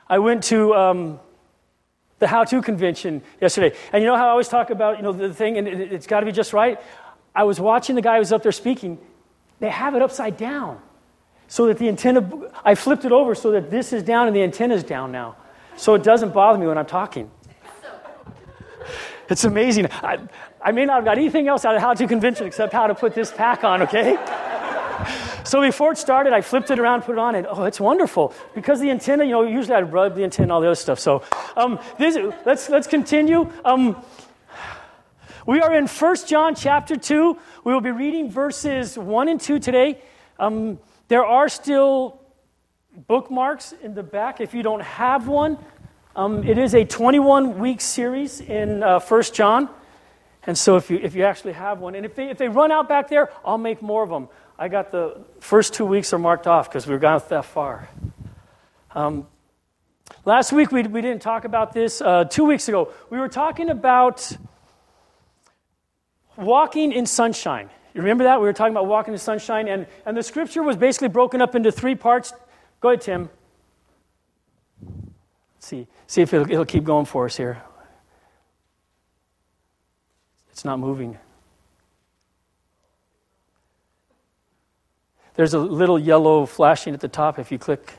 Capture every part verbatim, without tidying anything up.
I went to um, the How-To convention yesterday. And you know how I always talk about, you know, the thing, and it, it's got to be just right? I was watching the guy who was up there speaking. They have it upside down so that the antenna, I flipped it over so that this is down and the antenna is down now. So it doesn't bother me when I'm talking. It's amazing. I, I may not have got anything else out of How-To convention except how to put this pack on, okay? So before it started, I flipped it around, put it on, and oh, it's wonderful. Because the antenna, you know, usually I'd rub the antenna and all the other stuff. So um, this, let's let's continue. Um, we are in First John chapter two. We will be reading verses one and two today. Um, there are still bookmarks in the back if you don't have one. Um, it is a twenty-one week series in uh, First John. And so if you if you actually have one, and if they, if they run out back there, I'll make more of them. I got the first two weeks are marked off because we've gone that far. Um, last week we we didn't talk about this. Uh, two weeks ago we were talking about walking in sunshine. You remember that? We were talking about walking in sunshine, and, and the scripture was basically broken up into three parts. Go ahead, Tim. Let's see, see if it'll, it'll keep going for us here. It's not moving. There's a little yellow flashing at the top if you click.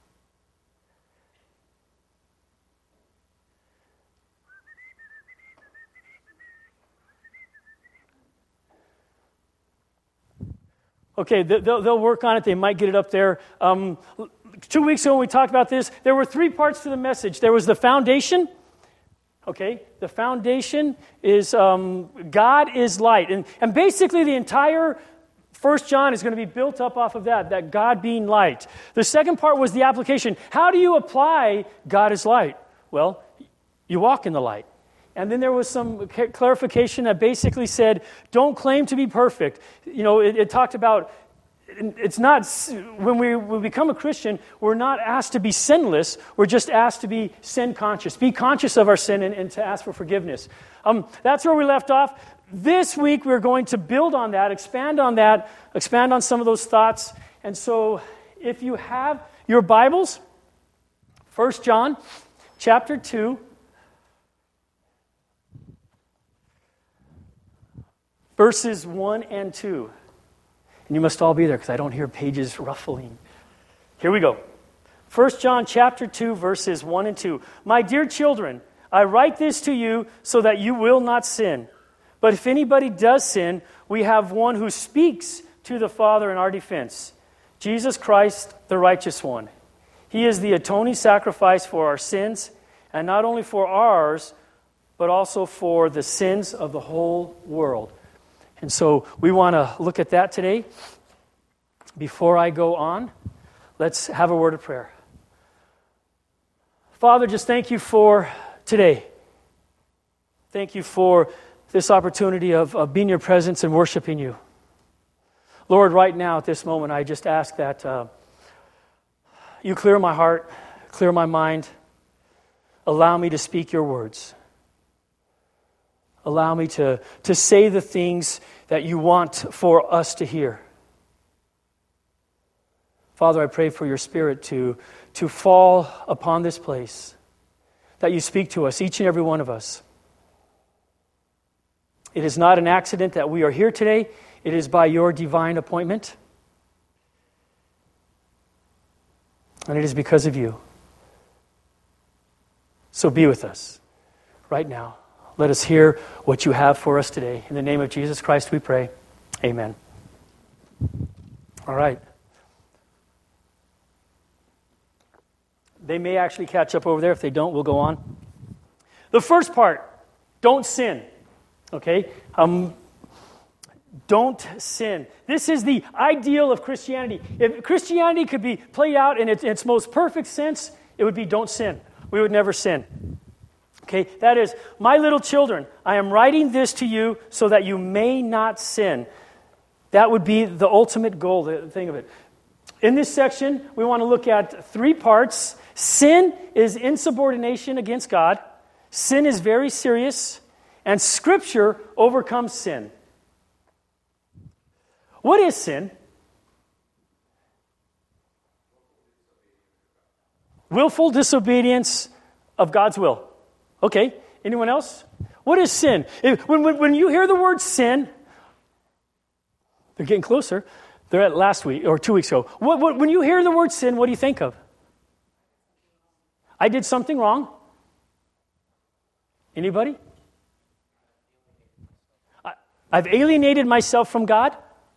Okay, they'll, they'll work on it. They might get it up there. Um, two weeks ago when we talked about this, there were three parts to the message. There was the foundation. Okay, the foundation is um, God is light. And, and basically the entire First John is going to be built up off of that, that God being light. The second part was the application. How do you apply God is light? Well, you walk in the light. And then there was some clarification that basically said, don't claim to be perfect. You know, it, it talked about, it's not, when we, we become a Christian, we're not asked to be sinless. We're just asked to be sin conscious. Be conscious of our sin and, and to ask for forgiveness. Um, that's where we left off. This week we're going to build on that, expand on that, expand on some of those thoughts. And so if you have your Bibles, First John chapter two, verses one and two. And you must all be there because I don't hear pages ruffling. Here we go. First John chapter two, verses one and two. My dear children, I write this to you so that you will not sin. But if anybody does sin, we have one who speaks to the Father in our defense, Jesus Christ, the righteous one. He is the atoning sacrifice for our sins, and not only for ours, but also for the sins of the whole world. And so we want to look at that today. Before I go on, let's have a word of prayer. Father, just thank you for today. Thank you for this opportunity of, of being in your presence and worshiping you. Lord, right now at this moment, I just ask that uh, you clear my heart, clear my mind, allow me to speak your words. Allow me to, to say the things that you want for us to hear. Father, I pray for your Spirit to, to fall upon this place, that you speak to us, each and every one of us. It is not an accident that we are here today. It is by your divine appointment. And it is because of you. So be with us right now. Let us hear what you have for us today. In the name of Jesus Christ we pray. Amen. All right. They may actually catch up over there. If they don't, we'll go on. The first part, don't sin. Okay? Um, don't sin. This is the ideal of Christianity. If Christianity could be played out in its, its most perfect sense, it would be don't sin. We would never sin. Okay? That is, my little children, I am writing this to you so that you may not sin. That would be the ultimate goal, the thing of it. In this section, we want to look at three parts. Sin is insubordination against God. Sin is very serious. And Scripture overcomes sin. What is sin? Willful disobedience of God's will. Okay, anyone else? What is sin? If, when, when, when you hear the word sin, they're getting closer. They're at last week or two weeks ago. What, what, when you hear the word sin, what do you think of? I did something wrong. Anybody? I, I've alienated myself from God.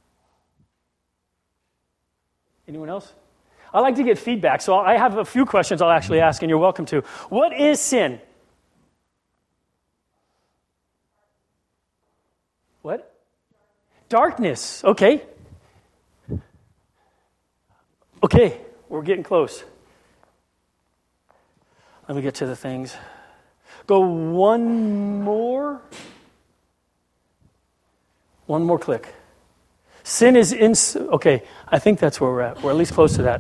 Anyone else? I like to get feedback, so I have a few questions I'll actually ask, and you're welcome to. What is sin? What? Darkness. Okay. Okay, we're getting close. Let me get to the things. Go one more. One more click. Sin is in... Okay, I think that's where we're at. We're at least close to that.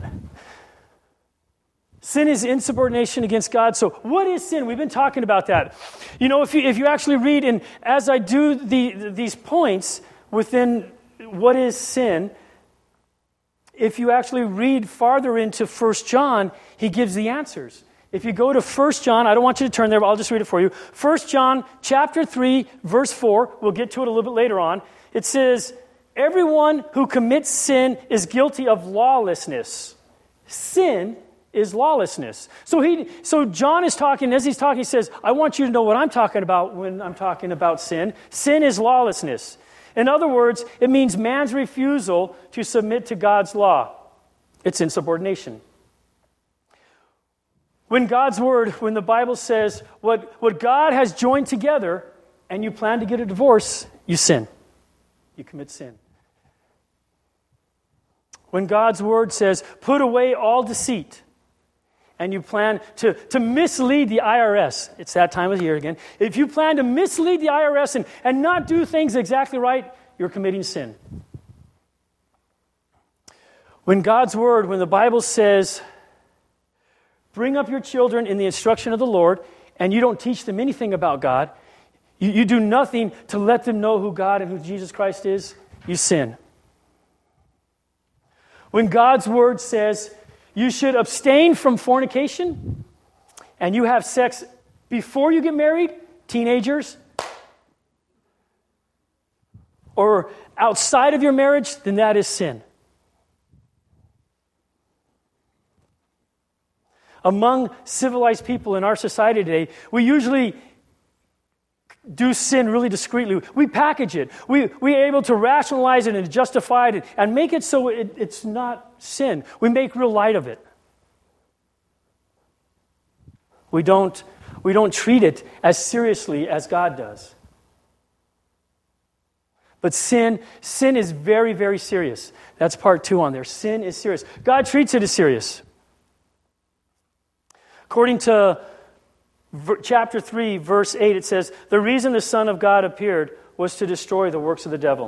Sin is insubordination against God. So what is sin? We've been talking about that. You know, if you if you actually read, and as I do the these points within what is sin, if you actually read farther into First John, he gives the answers. If you go to First John, I don't want you to turn there, but I'll just read it for you. First John chapter three, verse four, we'll get to it a little bit later on. It says, everyone who commits sin is guilty of lawlessness. Sin is lawlessness. So he, so John is talking, as he's talking, he says, I want you to know what I'm talking about when I'm talking about sin. Sin is lawlessness. In other words, it means man's refusal to submit to God's law. It's insubordination. When God's word, when the Bible says what, what God has joined together and you plan to get a divorce, you sin. You commit sin. When God's word says, put away all deceit, and you plan to, to mislead the I R S, it's that time of year again. If you plan to mislead the I R S and, and not do things exactly right, you're committing sin. When God's word, when the Bible says, bring up your children in the instruction of the Lord, and you don't teach them anything about God, you, you do nothing to let them know who God and who Jesus Christ is, you sin. When God's word says you should abstain from fornication and you have sex before you get married, teenagers, or outside of your marriage, then that is sin. Among civilized people in our society today, we usually do sin really discreetly. We package it. We, we are able to rationalize it and justify it and make it so it, it's not sin. We make real light of it. We don't, we don't treat it as seriously as God does. But sin, sin is very, very serious. That's part two on there. Sin is serious. God treats it as serious. According to chapter three, verse eight, it says, the reason the Son of God appeared was to destroy the works of the devil.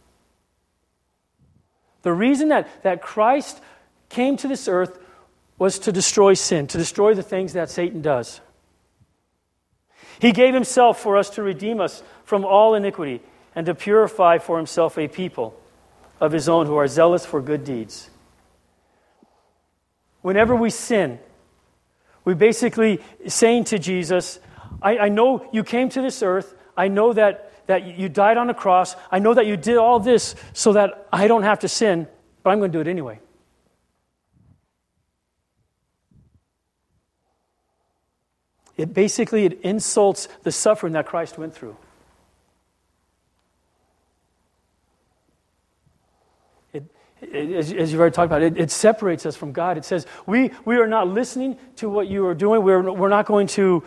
The reason that, that Christ came to this earth was to destroy sin, to destroy the things that Satan does. He gave himself for us to redeem us from all iniquity and to purify for himself a people of his own who are zealous for good deeds. Whenever we sin, we basically saying to Jesus, I, I know you came to this earth. I know that, that you died on a cross. I know that you did all this so that I don't have to sin, but I'm going to do it anyway. It basically, it insults the suffering that Christ went through. It, it, as, as you've already talked about, it, it separates us from God. It says, we, we are not listening to what you are doing. We're, we're not going to,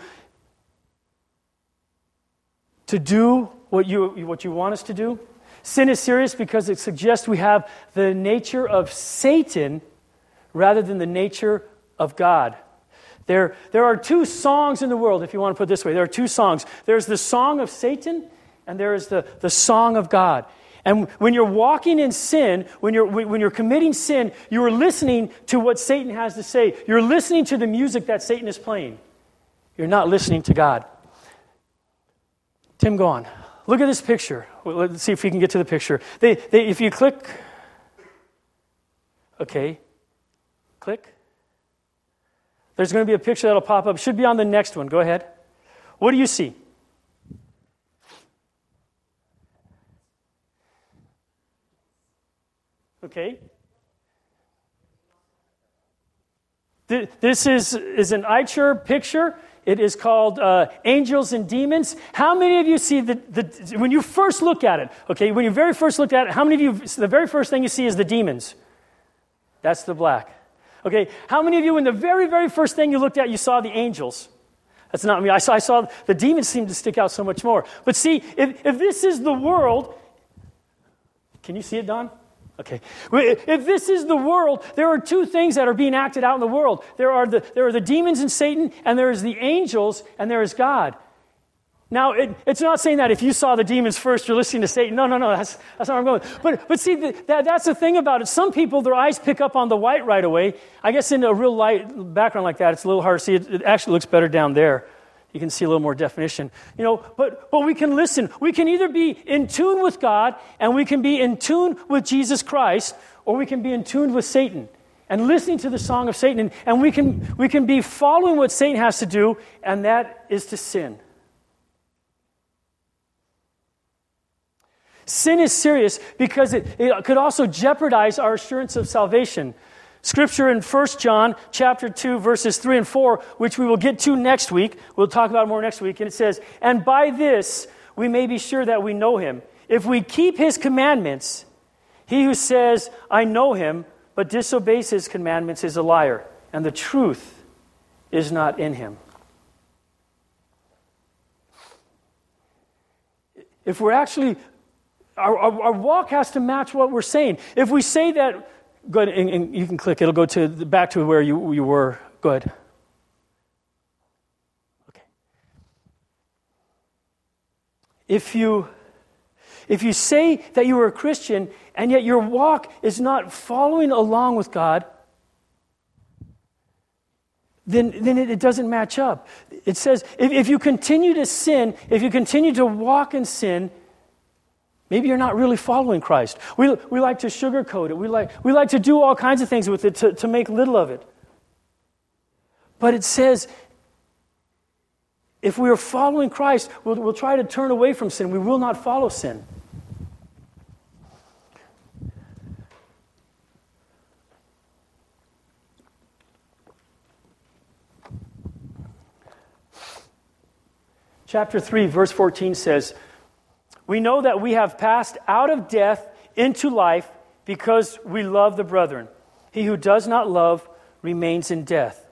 to do what you, what you want us to do. Sin is serious because it suggests we have the nature of Satan rather than the nature of God. There, there are two songs in the world, if you want to put it this way. There are two songs. There's the song of Satan, and there is the, the song of God. And when you're walking in sin, when you're, when you're committing sin, you are listening to what Satan has to say. You're listening to the music that Satan is playing. You're not listening to God. Tim, go on. Look at this picture. Let's see if we can get to the picture. They, they, if you click, okay, click. There's going to be a picture that'll pop up. Should be on the next one. Go ahead. What do you see? Okay. This is, is an Eicher picture. It is called uh, Angels and Demons. How many of you see the, the, when you first look at it, okay, when you very first look at it, how many of you, the very first thing you see is the demons? That's the black. Okay, how many of you, when the very, very first thing you looked at, you saw the angels? That's not me. I saw, I saw the demons seem to stick out so much more. But see, if, if this is the world, can you see it, Don? Okay. If this is the world, there are two things that are being acted out in the world. There are the, there are the demons and Satan, and there is the angels, and there is God. Now, it, it's not saying that if you saw the demons first, you're listening to Satan. No, no, no, that's, that's not where I'm going. But, but see, the, that, that's the thing about it. Some people, their eyes pick up on the white right away. I guess in a real light background like that, it's a little hard to see. It, it actually looks better down there. You can see a little more definition. You know, but, but we can listen. We can either be in tune with God, and we can be in tune with Jesus Christ, or we can be in tune with Satan and listening to the song of Satan. And, and we can we can be following what Satan has to do, and that is to sin. Sin is serious because it, it could also jeopardize our assurance of salvation. Scripture in First John chapter two, verses three and four, which we will get to next week. We'll talk about it more next week. And it says, "And by this we may be sure that we know him, if we keep his commandments. He who says, 'I know him,' but disobeys his commandments is a liar, and the truth is not in him." If we're actually, our, our, our walk has to match what we're saying. If we say that, go ahead, and, and you can click. It'll go to the, back to where you, you were. Good. Okay. If you if you say that you are a Christian and yet your walk is not following along with God, then then it, it doesn't match up. It says if, if you continue to sin, if you continue to walk in sin, maybe you're not really following Christ. We we like to sugarcoat it. We like we like to do all kinds of things with it to, to make little of it. But it says, if we are following Christ, we'll, we'll try to turn away from sin. We will not follow sin. Chapter three, verse fourteen says, "We know that we have passed out of death into life because we love the brethren. He who does not love remains in death."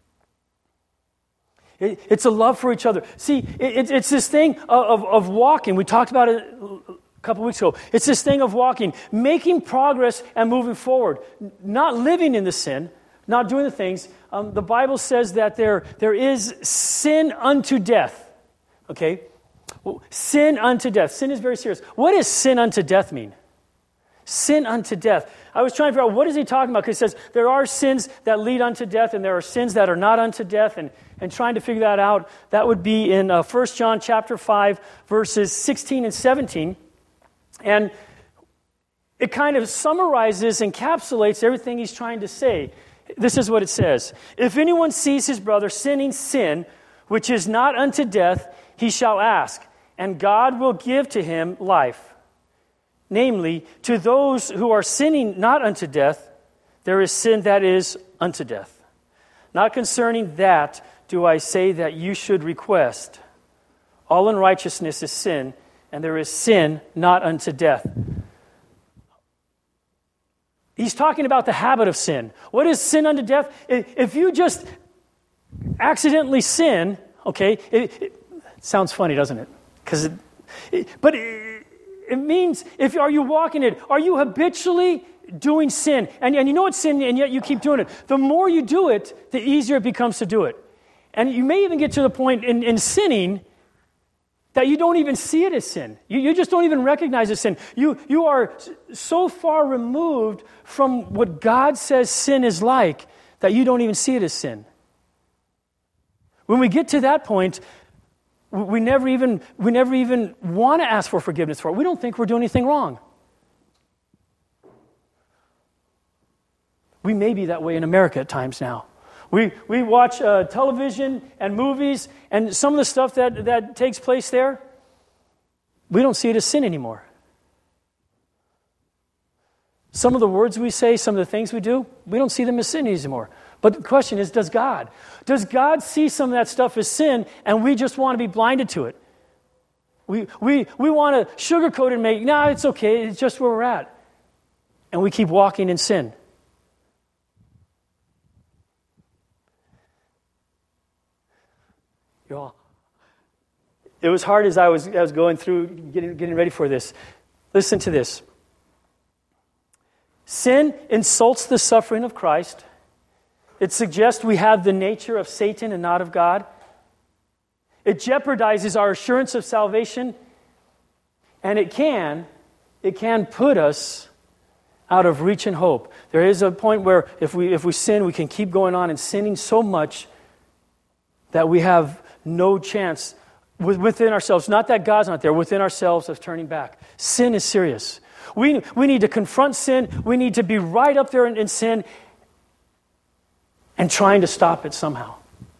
It, it's a love for each other. See, it, it's this thing of, of, of walking. We talked about it a couple weeks ago. It's this thing of walking, making progress and moving forward, not living in the sin, not doing the things. Um, the Bible says that there there is sin unto death. Okay? Well, sin unto death. Sin is very serious. What does sin unto death mean? Sin unto death. I was trying to figure out, what is he talking about? Because he says there are sins that lead unto death and there are sins that are not unto death. And, and trying to figure that out, that would be in uh, First John chapter five, verses sixteen and seventeen. And it kind of summarizes, encapsulates everything he's trying to say. This is what it says. "If anyone sees his brother sinning sin, which is not unto death, he shall ask, and God will give to him life. Namely, to those who are sinning not unto death, there is sin that is unto death. Not concerning that do I say that you should request. All unrighteousness is sin, and there is sin not unto death." He's talking about the habit of sin. What is sin unto death? If you just accidentally sin, okay, it, it sounds funny, doesn't it? Because, it, it, but it, it means, if are you walking it? Are you habitually doing sin? And, and you know it's sin, and yet you keep doing it. The more you do it, the easier it becomes to do it. And you may even get to the point in, in sinning that you don't even see it as sin. You, you just don't even recognize it as sin. You, you are so far removed from what God says sin is like that you don't even see it as sin. When we get to that point, we never even we never even want to ask for forgiveness for it. We don't think we're doing anything wrong. We may be that way in America at times now. We we watch uh, television and movies, and some of the stuff that, that takes place there, we don't see it as sin anymore. Some of the words we say, some of the things we do, we don't see them as sin anymore. But the question is, does God? Does God see some of that stuff as sin, and we just want to be blinded to it? We we we want to sugarcoat it and make, no, it's okay, it's just where we're at. And we keep walking in sin. Y'all, it was hard as I was I was going through, getting getting ready for this. Listen to this. Sin insults the suffering of Christ. It suggests we have the nature of Satan and not of God. It jeopardizes our assurance of salvation. And it can, it can put us out of reach and hope. There is a point where if we if we sin, we can keep going on and sinning so much that we have no chance within ourselves, not that God's not there, within ourselves of turning back. Sin is serious. We, we need to confront sin. We need to be right up there in, in sin and trying to stop it somehow.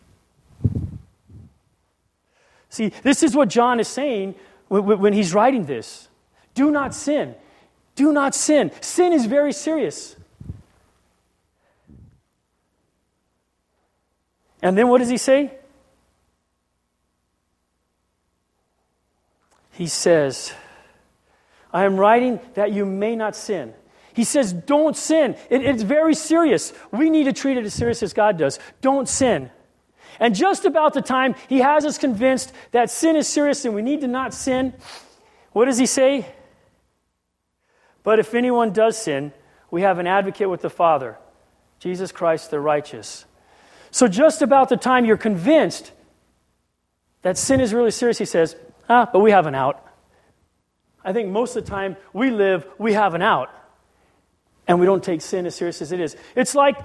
See, this is what John is saying when, when he's writing this. Do not sin. Do not sin. Sin is very serious. And then what does he say? He says, I am writing that you may not sin. He says, don't sin. It, it's very serious. We need to treat it as serious as God does. Don't sin. And just about the time he has us convinced that sin is serious and we need to not sin, what does he say? But if anyone does sin, we have an advocate with the Father, Jesus Christ the righteous. So just about the time you're convinced that sin is really serious, he says, ah, but we have an out. I think most of the time we live, we have an out. And we don't take sin as serious as it is. It's like,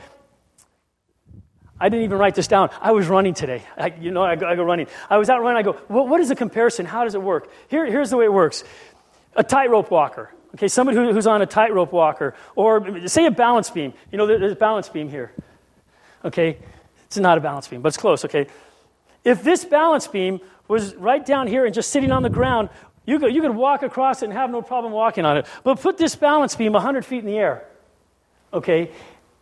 I didn't even write this down. I was running today. I, you know, I go, I go running. I was out running. I go, what, what is the comparison? How does it work? Here, here's the way it works. A tightrope walker. Okay, somebody who, who's on a tightrope walker. Or say a balance beam. You know, there's a balance beam here. Okay, it's not a balance beam, but it's close, okay? If this balance beam was right down here and just sitting on the ground, you could, you could walk across it and have no problem walking on it. But put this balance beam one hundred feet in the air. Okay?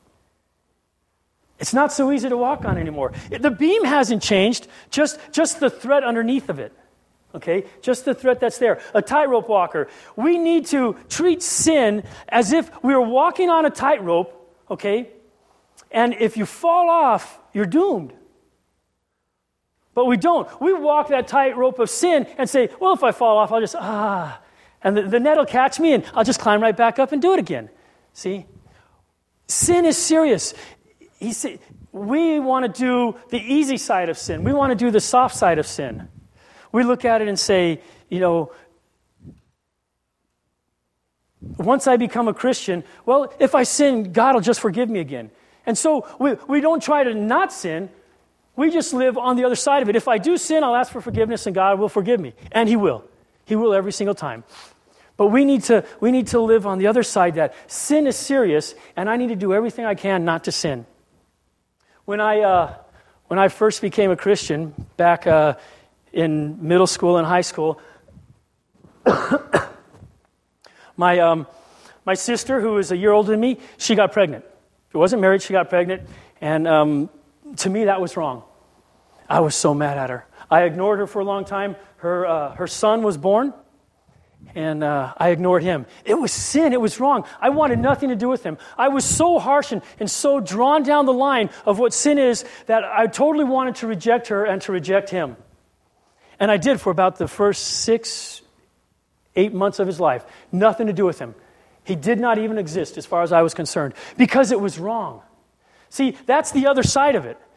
It's not so easy to walk on anymore. The beam hasn't changed, just, just the thread underneath of it. Okay? Just the thread that's there. A tightrope walker. We need to treat sin as if we were walking on a tightrope, okay? And if you fall off, you're doomed. But we don't. We walk that tightrope of sin and say, well, if I fall off, I'll just, ah. And the, the net will catch me and I'll just climb right back up and do it again. See? Sin is serious. He said, we want to do the easy side of sin. We want to do the soft side of sin. We look at it and say, you know, once I become a Christian, well, if I sin, God will just forgive me again. And so we, we don't try to not sin. We just live on the other side of it. If I do sin, I'll ask for forgiveness and God will forgive me. And He will. He will every single time. But we need to we need to live on the other side that sin is serious and I need to do everything I can not to sin. When I uh, when I first became a Christian back uh, in middle school and high school, my um, my sister, who was a year older than me, she got pregnant. She wasn't married, she got pregnant, and um, to me that was wrong. I was so mad at her. I ignored her for a long time. Her uh, her son was born, and uh, I ignored him. It was sin. It was wrong. I wanted nothing to do with him. I was so harsh and, and so drawn down the line of what sin is that I totally wanted to reject her and to reject him. And I did for about the first six, eight months of his life. Nothing to do with him. He did not even exist as far as I was concerned because it was wrong. See, that's the other side of it.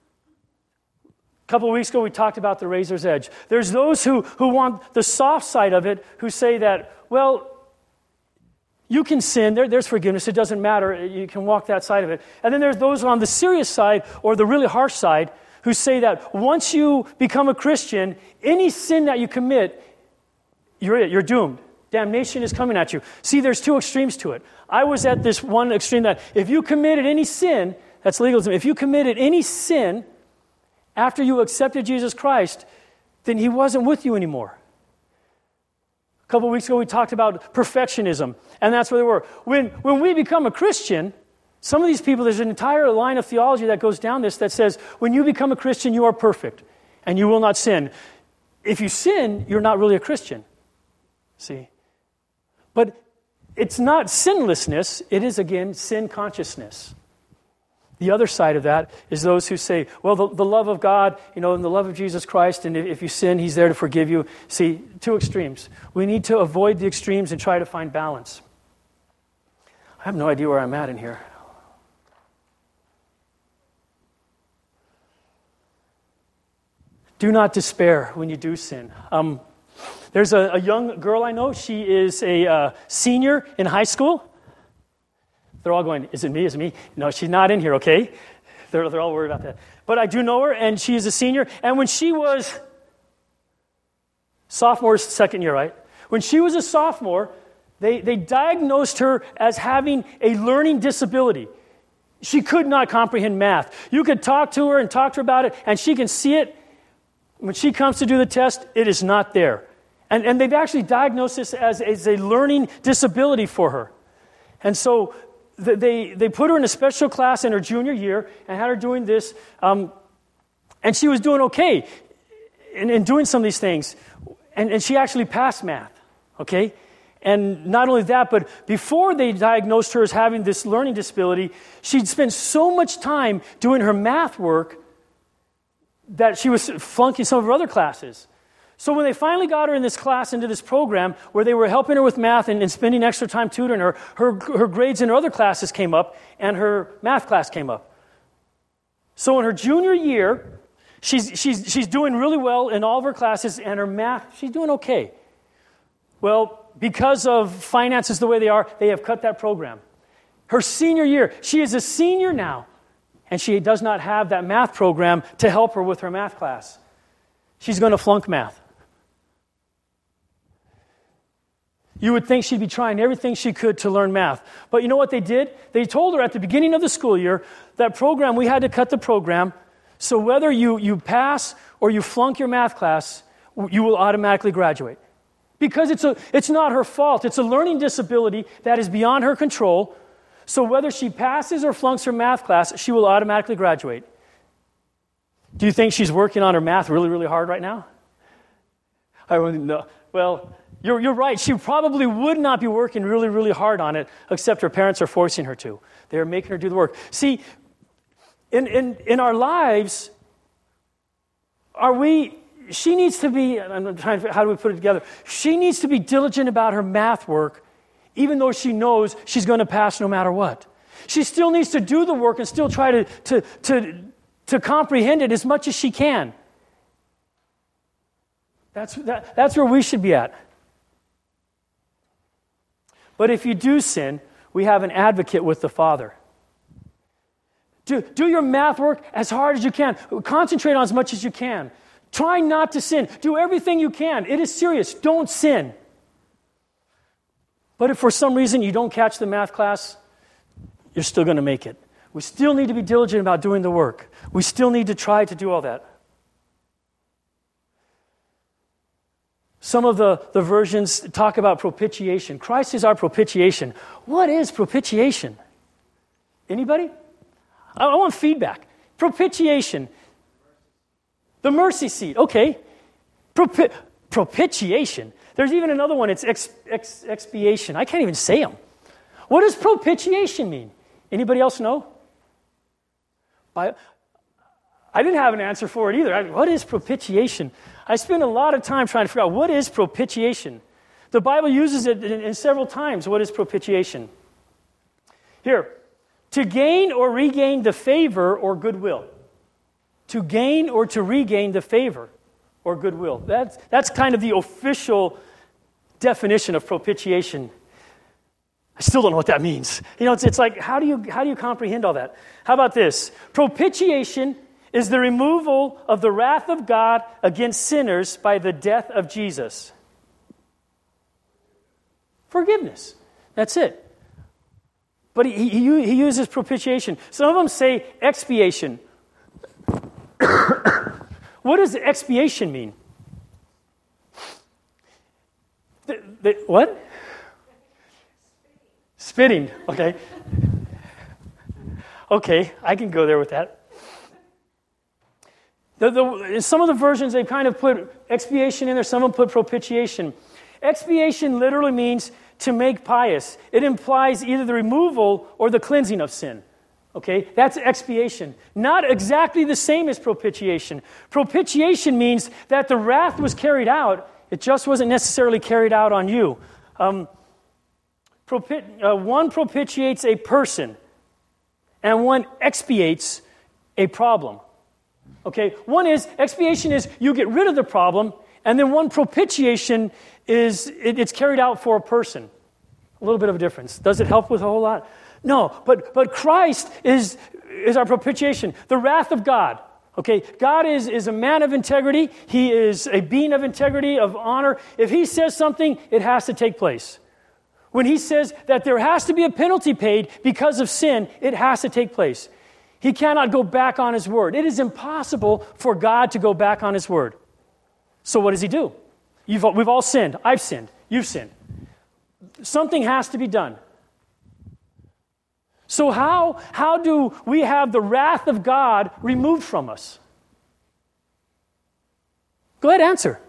A couple of weeks ago, we talked about the razor's edge. There's those who, who want the soft side of it, who say that, well, you can sin, there, there's forgiveness, it doesn't matter, you can walk that side of it. And then there's those on the serious side, or the really harsh side, who say that once you become a Christian, any sin that you commit, you're it, you're doomed. Damnation is coming at you. See, there's two extremes to it. I was at this one extreme that if you committed any sin, That's legalism. If you committed any sin after you accepted Jesus Christ, then he wasn't with you anymore. A couple of weeks ago, we talked about perfectionism, and that's where they were. When, when we become a Christian, some of these people, there's an entire line of theology that goes down this that says, when you become a Christian, you are perfect, and you will not sin. If you sin, you're not really a Christian. See? But it's not sinlessness, it is, again, sin consciousness. The other side of that is those who say, well, the, the love of God, you know, and the love of Jesus Christ, and if you sin, he's there to forgive you. See, two extremes. We need to avoid the extremes and try to find balance. I have no idea where I'm at in here. Do not despair when you do sin. Um, there's a, a young girl I know. She is a uh, senior in high school. They're all going, is it me? Is it me? No, she's not in here, okay? They're, they're all worried about that. But I do know her, and she is a senior. And when she was sophomore, second year, right? When she was a sophomore, they, they diagnosed her as having a learning disability. She could not comprehend math. You could talk to her and talk to her about it, and she can see it. When she comes to do the test, it is not there. And, and they've actually diagnosed this as, as a learning disability for her. And so They they put her in a special class in her junior year and had her doing this, um, and she was doing okay in, in doing some of these things, and, and she actually passed math, okay? And not only that, but before they diagnosed her as having this learning disability, she'd spent so much time doing her math work that she was flunking some of her other classes. So when they finally got her in this class, into this program, where they were helping her with math and, and spending extra time tutoring her, her, her grades in her other classes came up, and her math class came up. So in her junior year, she's, she's, she's doing really well in all of her classes, and her math, she's doing okay. Well, because of finances the way they are, they have cut that program. Her senior year, she is a senior now, and she does not have that math program to help her with her math class. She's going to flunk math. You would think she'd be trying everything she could to learn math. But you know what they did? They told her at the beginning of the school year, that program, we had to cut the program, so whether you, you pass or you flunk your math class, you will automatically graduate. Because it's a it's not her fault. It's a learning disability that is beyond her control. So whether she passes or flunks her math class, she will automatically graduate. Do you think she's working on her math really, really hard right now? I wouldn't know. Well, You're, you're right. She probably would not be working really, really hard on it, except her parents are forcing her to. They're making her do the work. See, in, in, in our lives, are we, she needs to be, I'm trying to, how do we put it together? She needs to be diligent about her math work, even though she knows she's going to pass no matter what. She still needs to do the work and still try to, to, to, to comprehend it as much as she can. That's, that, that's where we should be at. But if you do sin, we have an advocate with the Father. Do, do your math work as hard as you can. Concentrate on as much as you can. Try not to sin. Do everything you can. It is serious. Don't sin. But if for some reason you don't catch the math class, you're still going to make it. We still need to be diligent about doing the work. We still need to try to do all that. Some of the, the versions talk about propitiation. Christ is our propitiation. What is propitiation? Anybody? I, I want feedback. Propitiation. The mercy seat. Okay. Propi- propitiation. There's even another one. It's ex, ex, expiation. I can't even say them. What does propitiation mean? Anybody else know? By, I didn't have an answer for it either. I, what is propitiation? I spend a lot of time trying to figure out what is propitiation. The Bible uses it in, in several times. What is propitiation? Here, to gain or regain the favor or goodwill. To gain or to regain the favor or goodwill. That's, that's kind of the official definition of propitiation. I still don't know what that means. You know, it's, it's like, how do you how do you comprehend all that? How about this? Propitiation is the removal of the wrath of God against sinners by the death of Jesus. Forgiveness. That's it. But he, he, he uses propitiation. Some of them say expiation. What does expiation mean? The, the, what? Spitting, okay. Okay, I can go there with that. The, the, some of the versions, they kind of put expiation in there, some of them put propitiation. Expiation literally means to make pious. It implies either the removal or the cleansing of sin. Okay, that's expiation. Not exactly the same as propitiation. Propitiation means that the wrath was carried out. It just wasn't necessarily carried out on you. Um, propi- uh, one propitiates a person, and one expiates a problem. Okay, one is, expiation is you get rid of the problem, and then one propitiation is it, it's carried out for a person. A little bit of a difference. Does it help with a whole lot? No, but but Christ is is our propitiation, the wrath of God. Okay, God is, is a man of integrity. He is a being of integrity, of honor. If he says something, it has to take place. When he says that there has to be a penalty paid because of sin, it has to take place. He cannot go back on his word. It is impossible for God to go back on his word. So what does he do? You've, we've all sinned. I've sinned. You've sinned. Something has to be done. So how, how do we have the wrath of God removed from us? Go ahead, answer.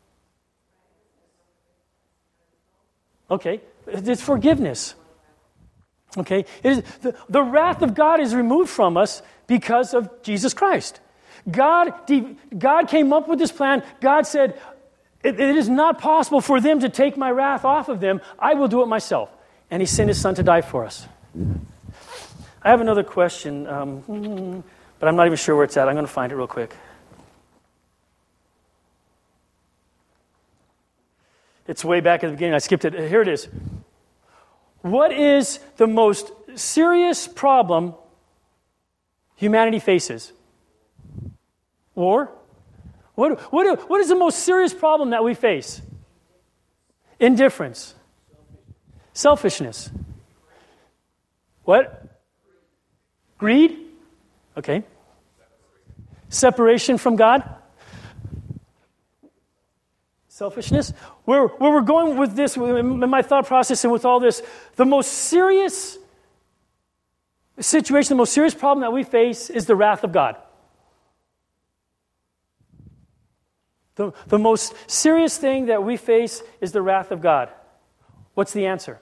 Okay, it's forgiveness. Okay, it is, the, the wrath of God is removed from us because of Jesus Christ. God, God came up with this plan. God said, it, it is not possible for them to take my wrath off of them. I will do it myself. And he sent his son to die for us. I have another question, um, but I'm not even sure where it's at. I'm going to find it real quick. It's way back at the beginning. I skipped it. Here it is. What is the most serious problem humanity faces? War? What, what, what is the most serious problem that we face? Indifference. Selfishness. What? Greed? Okay. Separation from God? Selfishness? Where, where we're going with this, in my thought process and with all this, the most serious situation, the most serious problem that we face is the wrath of God. The, the most serious thing that we face is the wrath of God. What's the answer?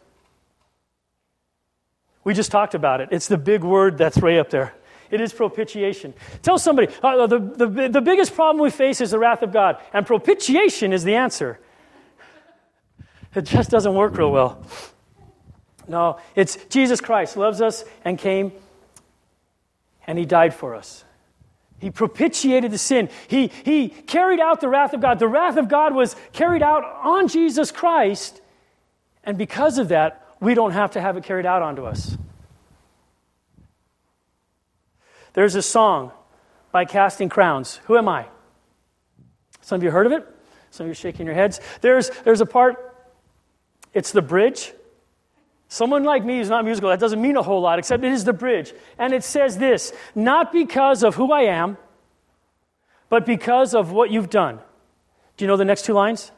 We just talked about it. It's the big word that's right up there. It is propitiation. Tell somebody, uh, the, the, the biggest problem we face is the wrath of God, and propitiation is the answer. It just doesn't work real well. No, it's Jesus Christ loves us and came, and he died for us. He propitiated the sin. He, he carried out the wrath of God. The wrath of God was carried out on Jesus Christ, and because of that, we don't have to have it carried out onto us. There's a song by Casting Crowns. Who am I? Some of you heard of it? Some of you are shaking your heads. There's, there's a part, it's the bridge. Someone like me who's not musical, that doesn't mean a whole lot, except it is the bridge. And it says this, not because of who I am, but because of what you've done. Do you know the next two lines?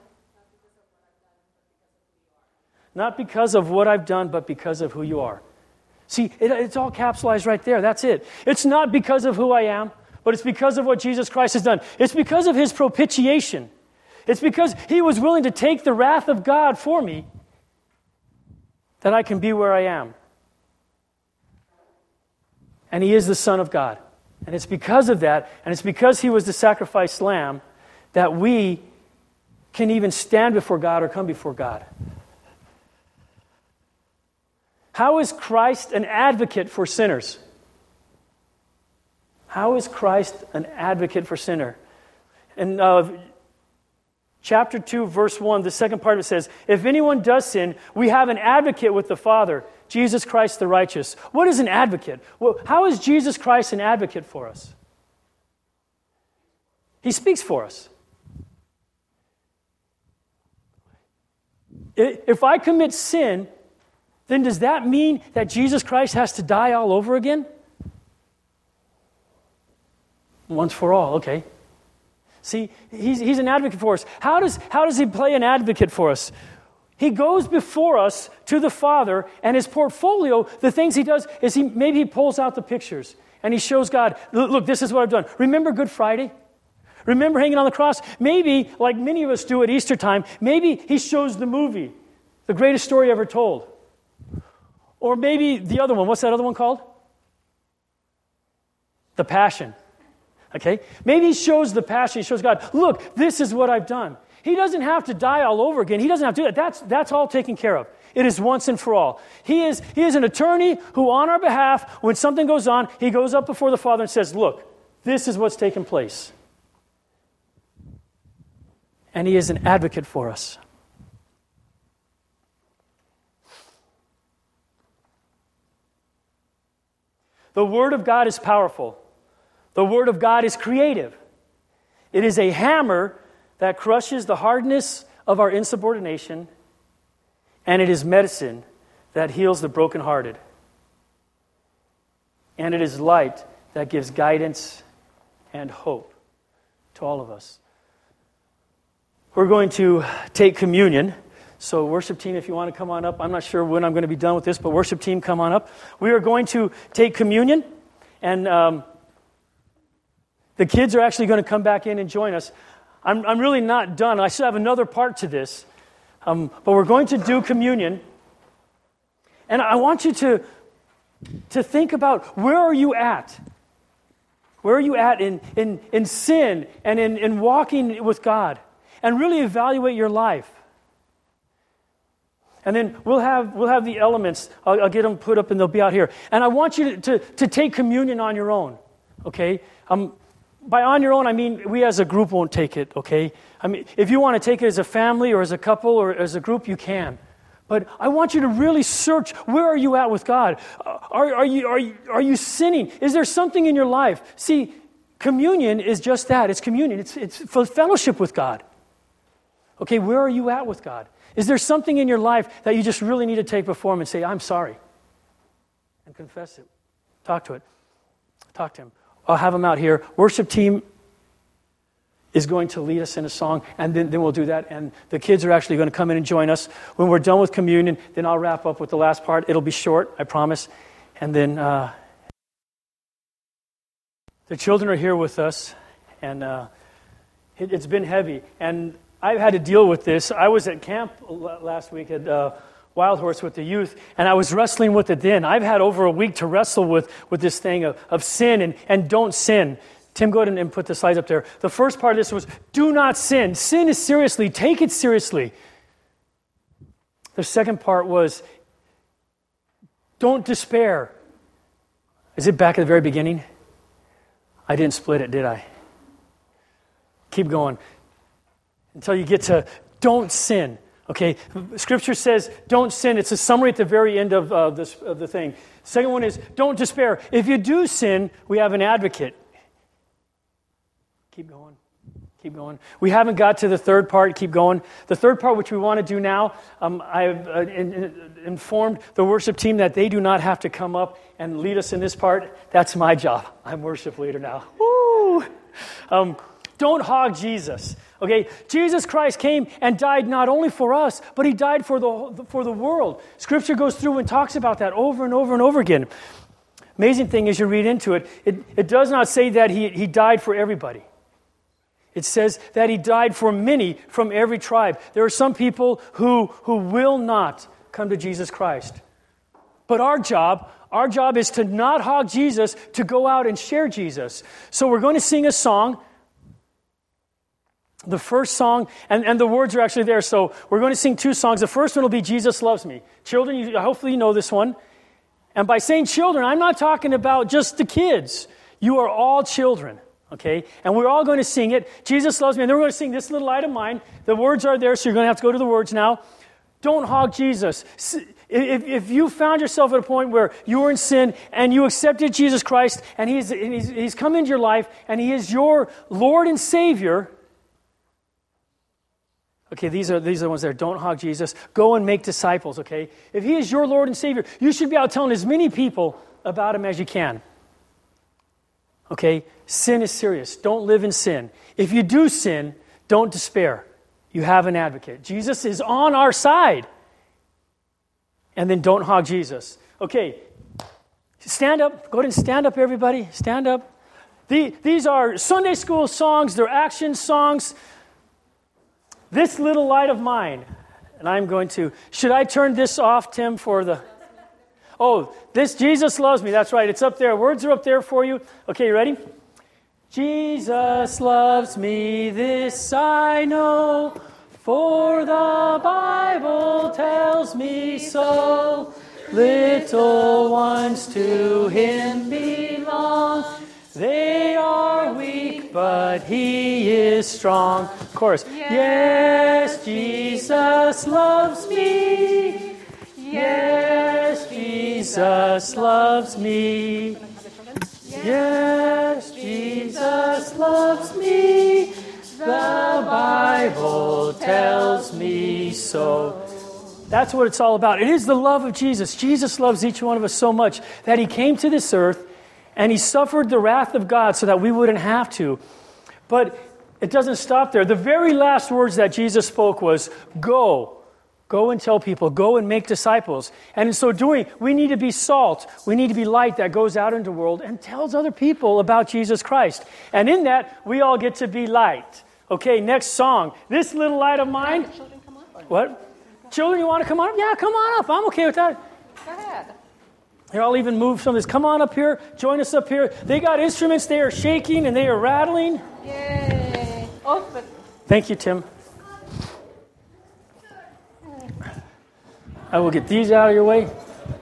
Not because of what I've done, but because of who you are. See, it, it's all capsulized right there. That's it. It's not because of who I am, but it's because of what Jesus Christ has done. It's because of his propitiation. It's because he was willing to take the wrath of God for me that I can be where I am. And he is the Son of God. And it's because of that, and it's because he was the sacrificed lamb, that we can even stand before God or come before God. How is Christ an advocate for sinners? How is Christ an advocate for sinner? In uh, chapter two, verse one, the second part of it says, if anyone does sin, we have an advocate with the Father, Jesus Christ the righteous. What is an advocate? Well, how is Jesus Christ an advocate for us? He speaks for us. If I commit sin, then does that mean that Jesus Christ has to die all over again? Once for all, okay. See, he's, he's an advocate for us. How does, how does he play an advocate for us? He goes before us to the Father, and his portfolio, the things he does, is he maybe he pulls out the pictures, and he shows God, look, this is what I've done. Remember Good Friday? Remember hanging on the cross? Maybe, like many of us do at Easter time, maybe he shows the movie, The Greatest Story Ever Told. Or maybe the other one, what's that other one called? The Passion. Okay? Maybe he shows the Passion, he shows God, look, this is what I've done. He doesn't have to die all over again. He doesn't have to do that. That's, that's all taken care of. It is once and for all. He is, he is an attorney who, on our behalf, when something goes on, he goes up before the Father and says, look, this is what's taken place. And he is an advocate for us. The Word of God is powerful. The Word of God is creative. It is a hammer that crushes the hardness of our insubordination, and it is medicine that heals the brokenhearted. And it is light that gives guidance and hope to all of us. We're going to take communion. So worship team, if you want to come on up. I'm not sure when I'm going to be done with this, but worship team, come on up. We are going to take communion, and um, the kids are actually going to come back in and join us. I'm, I'm really not done. I still have another part to this. Um, but we're going to do communion. And I want you to, to think about, where are you at? Where are you at in, in, in sin and in, in walking with God? And really evaluate your life. And then we'll have we'll have the elements. I'll, I'll get them put up and they'll be out here. And I want you to, to, to take communion on your own. Okay? Um, by on your own, I mean we as a group won't take it. Okay? I mean, if you want to take it as a family or as a couple or as a group, you can. But I want you to really search, where are you at with God? Are, are, you, are, you, are you sinning? Is there something in your life? See, communion is just that. It's communion. It's, it's for fellowship with God. Okay, where are you at with God? Is there something in your life that you just really need to take before Him and say, I'm sorry? And confess it. Talk to it. Talk to Him. I'll have Him out here. Worship team is going to lead us in a song, and then, then we'll do that. And the kids are actually going to come in and join us. When we're done with communion, then I'll wrap up with the last part. It'll be short, I promise. And then uh, the children are here with us, and uh, it, it's been heavy. And I've had to deal with this. I was at camp last week at uh, Wild Horse with the youth, and I was wrestling with it then. I've had over a week to wrestle with, with this thing of, of sin and, and don't sin. Tim, go ahead and put the slides up there. The first part of this was, do not sin. Sin is seriously. Take it seriously. The second part was, don't despair. Is it back at the very beginning? I didn't split it, did I? Keep going. Until you get to don't sin. Okay, Scripture says don't sin. It's a summary at the very end of, uh, this, of the thing. Second one is don't despair. If you do sin, we have an advocate. Keep going. Keep going. We haven't got to the third part. Keep going. The third part, which we want to do now, um, I've uh, in, in, informed the worship team that they do not have to come up and lead us in this part. That's my job. I'm worship leader now. Woo! Um, don't hog Jesus. Okay, Jesus Christ came and died not only for us, but He died for the for the world. Scripture goes through and talks about that over and over and over again. Amazing thing is you read into it, it, it does not say that he, he died for everybody. It says that He died for many from every tribe. There are some people who, who will not come to Jesus Christ. But our job, our job is to not hog Jesus, to go out and share Jesus. So we're going to sing a song. The first song, and, and the words are actually there, so we're going to sing two songs. The first one will be Jesus Loves Me. Children, you, hopefully you know this one. And by saying children, I'm not talking about just the kids. You are all children, okay? And we're all going to sing it. Jesus Loves Me. And then we're going to sing this little light of mine. The words are there, so you're going to have to go to the words now. Don't hog Jesus. If, if you found yourself at a point where you were in sin and you accepted Jesus Christ and he's, he's, he's come into your life and He is your Lord and Savior, Okay, these are these are the ones there. Don't hog Jesus. Go and make disciples, okay? If he is your Lord and Savior, you should be out telling as many people about him as you can. Okay? Sin is serious. Don't live in sin. If you do sin, don't despair. You have an advocate. Jesus is on our side. And then don't hog Jesus. Okay, stand up. Go ahead and stand up, everybody. Stand up. The, these are Sunday school songs. They're action songs. This little light of mine. And I'm going to... Should I turn this off, Tim, for the... Oh, this Jesus loves me. That's right. It's up there. Words are up there for you. Okay, you ready? Jesus loves me, this I know, for the Bible tells me so. Little ones to him belong. They are weak, but he is strong. Chorus. Yes, Jesus loves me. Yes, Jesus loves me. Yes, Jesus loves me. The Bible tells me so. That's what it's all about. It is the love of Jesus. Jesus loves each one of us so much that he came to this earth and he suffered the wrath of God so that we wouldn't have to. But it doesn't stop there. The very last words that Jesus spoke was, go. Go and tell people. Go and make disciples. And in so doing, we need to be salt. We need to be light that goes out into the world and tells other people about Jesus Christ. And in that, we all get to be light. Okay, next song. This little light of mine. Children, come on. What? Children, you want to come on up? Yeah, come on up. I'm okay with that. Go ahead. Here, I'll even move some of this. Come on up here. Join us up here. They got instruments. They are shaking and they are rattling. Yay. Oh, but Thank you, Tim. I will get these out of your way.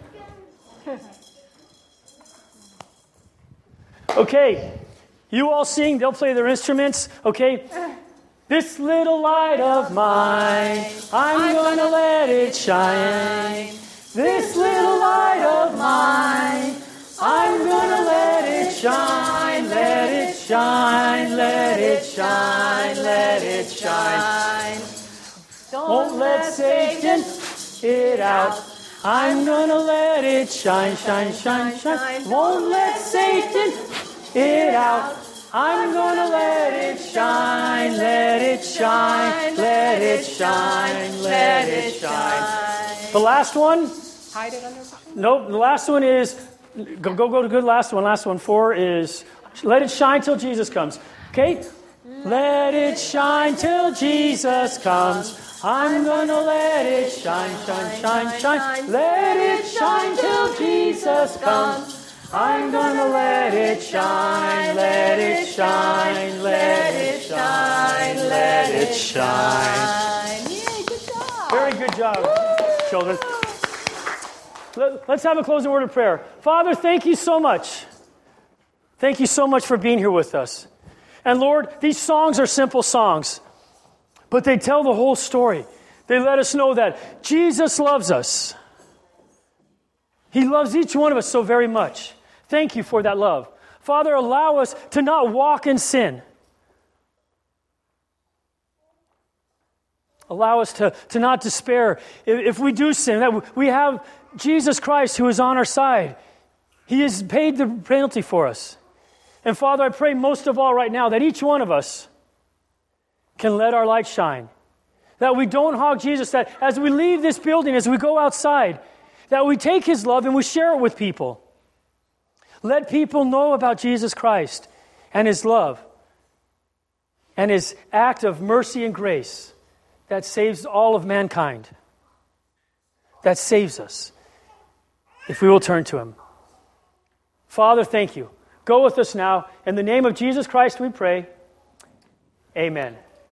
Okay. You all sing. They'll play their instruments. Okay. This little light of mine, I'm going to let it shine. This little light of mine, I'm going to let it shine. Let it shine, let it shine, let it shine. Don't let Satan it out. I'm going to let it shine, shine, shine, shine. Won't let Satan it out. I'm going to let it shine, let it shine, let it shine, let it shine. The last one? hide it under. Nope, the last one is, go, go, go to good last one. Last one, four is, let it shine till Jesus comes. Okay? Let it shine till Jesus comes. I'm going to let it shine, shine, shine, shine. Let it shine till Jesus comes. I'm gonna let it shine, let it shine, let it shine, let it shine. Yay, good job. Very good job, children. Let, let's have a closing word of prayer. Father, thank you so much. Thank you so much for being here with us. And Lord, these songs are simple songs, but they tell the whole story. They let us know that Jesus loves us. He loves each one of us so very much. Thank you for that love. Father, allow us to not walk in sin. Allow us to, to not despair if, if we do sin, that we have Jesus Christ who is on our side. He has paid the penalty for us. And Father, I pray most of all right now that each one of us can let our light shine. That we don't hog Jesus, that as we leave this building, as we go outside, that we take his love and we share it with people. Let people know about Jesus Christ and his love and his act of mercy and grace that saves all of mankind, that saves us, if we will turn to him. Father, thank you. Go with us now. In the name of Jesus Christ we pray. Amen.